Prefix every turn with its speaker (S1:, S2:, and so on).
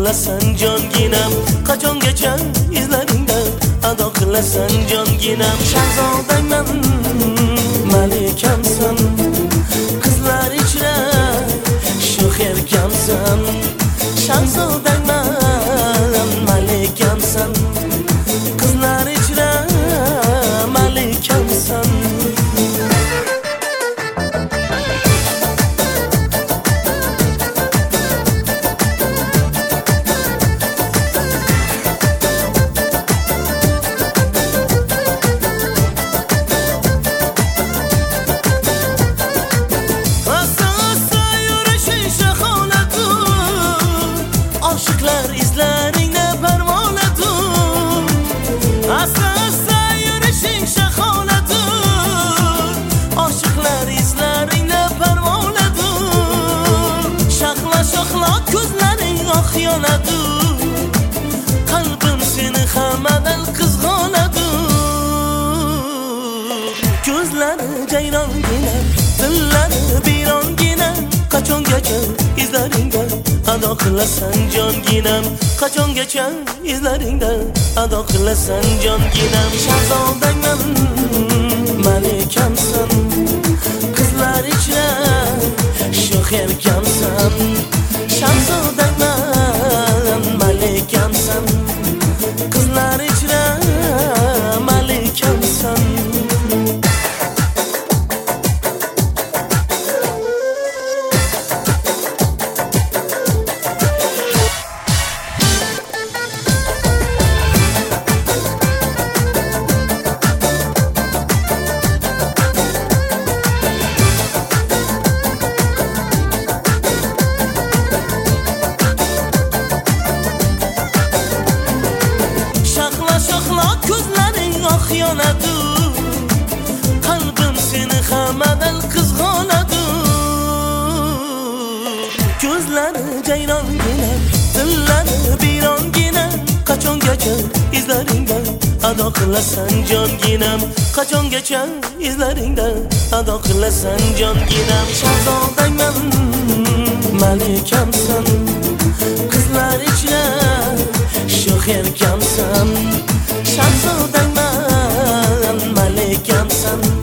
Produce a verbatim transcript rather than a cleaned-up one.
S1: qilasan jonginam, qachongacha izlaringda ado qilasan jonginam. Shahzodangman, malikamsan, qizlar ichra sho'xerkamsan. Shahzodangman, malikamsan, qizlar ichra malikamsan. Aşıklar izlerine pervanedir, asla yürüyüşün şahanedir. Aşıklar izlerine pervanedir, şakla şakla gözlerin ahyanedir. Kalbim seni hameden kızganedir. Gözleri ceyran yine, dilleri biran yine. Qachongacha izlaringda ado qilasan jonginam, qachongacha izlaringda ado qilasan jonginam. Shahzodangman, malikamsan, qizlar ichra sho'xerkamsan. Shahzodangman, malikamsan, qizlar ichra malikamsan. Gözlerin ahyanedir, kalbim seni hameden kızganedir. Gözleri ceyran yine, dilleri biran yine. Qachongacha izlaringda ado qilasan jonginam, qachongacha izlaringda ado qilasan jonginam. Shahzodangman, malikamsan, qizlar ichra sho'xerkamsan. Shahzodangman, malikamsan,